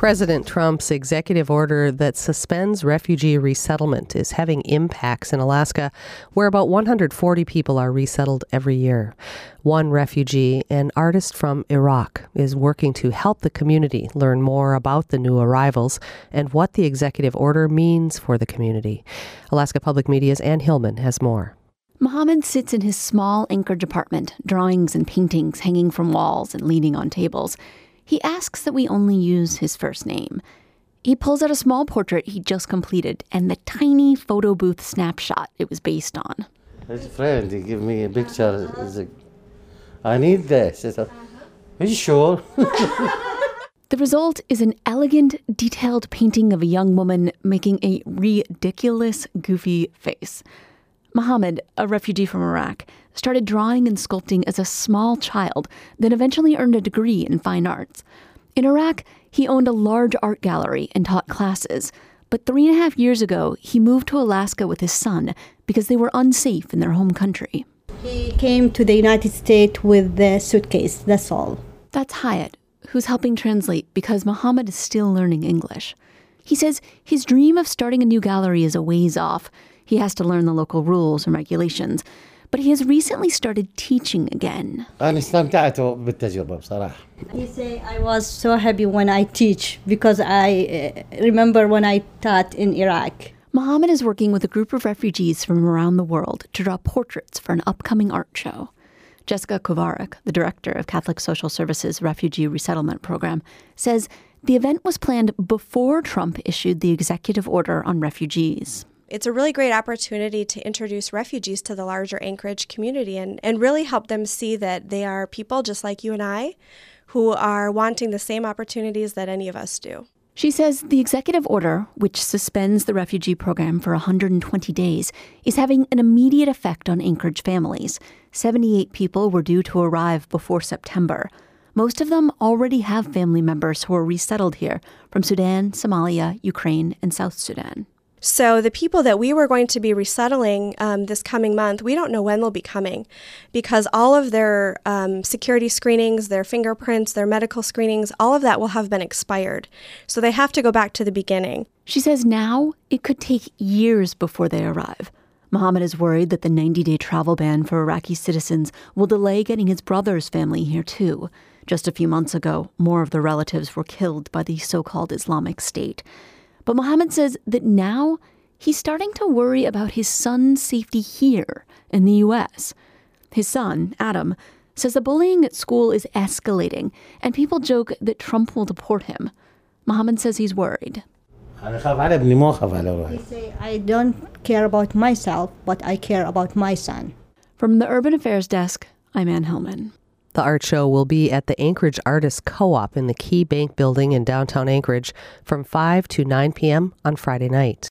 President Trump's executive order that suspends refugee resettlement is having impacts in Alaska, where about 140 people are resettled every year. One refugee, an artist from Iraq, is working to help the community learn more about the new arrivals and what the executive order means for the community. Alaska Public Media's Ann Hillman has more. Mohammed sits in his small Anchorage apartment, drawings and paintings hanging from walls and leaning on tables. He asks that we only use his first name. He pulls out a small portrait he just completed and the tiny photo booth snapshot it was based on. His friend, he gave me a picture. He's like, I need this. I said, are you sure? The result is an elegant, detailed painting of a young woman making a ridiculous, goofy face. Mohammed, a refugee from Iraq, started drawing and sculpting as a small child, then eventually earned a degree in fine arts. In Iraq, he owned a large art gallery and taught classes. But 3.5 years ago, he moved to Alaska with his son because they were unsafe in their home country. He came to the United States with the suitcase, that's all. That's Hyatt, who's helping translate because Mohammed is still learning English. He says his dream of starting a new gallery is a ways off. He has to learn the local rules and regulations. But he has recently started teaching again. أنا استمتعت بالتجربة بصراحة. He say I was so happy when I teach because I remember when I taught in Iraq. Mohammed is working with a group of refugees from around the world to draw portraits for an upcoming art show. Jessica Kovarik, the director of Catholic Social Services Refugee Resettlement Program, says the event was planned before Trump issued the executive order on refugees. It's a really great opportunity to introduce refugees to the larger Anchorage community and really help them see that they are people just like you and I who are wanting the same opportunities that any of us do. She says the executive order, which suspends the refugee program for 120 days, is having an immediate effect on Anchorage families. 78 people were due to arrive before September. Most of them already have family members who are resettled here from Sudan, Somalia, Ukraine, and South Sudan. So the people that we were going to be resettling this coming month, we don't know when they'll be coming because all of their security screenings, their fingerprints, their medical screenings, all of that will have been expired. So they have to go back to the beginning. She says now it could take years before they arrive. Mohammed is worried that the 90-day travel ban for Iraqi citizens will delay getting his brother's family here too. Just a few months ago, more of their relatives were killed by the so-called Islamic State. But Mohammed says that now he's starting to worry about his son's safety here in the U.S. His son, Adam, says the bullying at school is escalating, and people joke that Trump will deport him. Mohammed says he's worried. He say, I don't care about myself, but I care about my son. From the Urban Affairs Desk, I'm Ann Hillman. The art show will be at the Anchorage Artists Co-op in the Key Bank Building in downtown Anchorage from 5 to 9 p.m. on Friday night.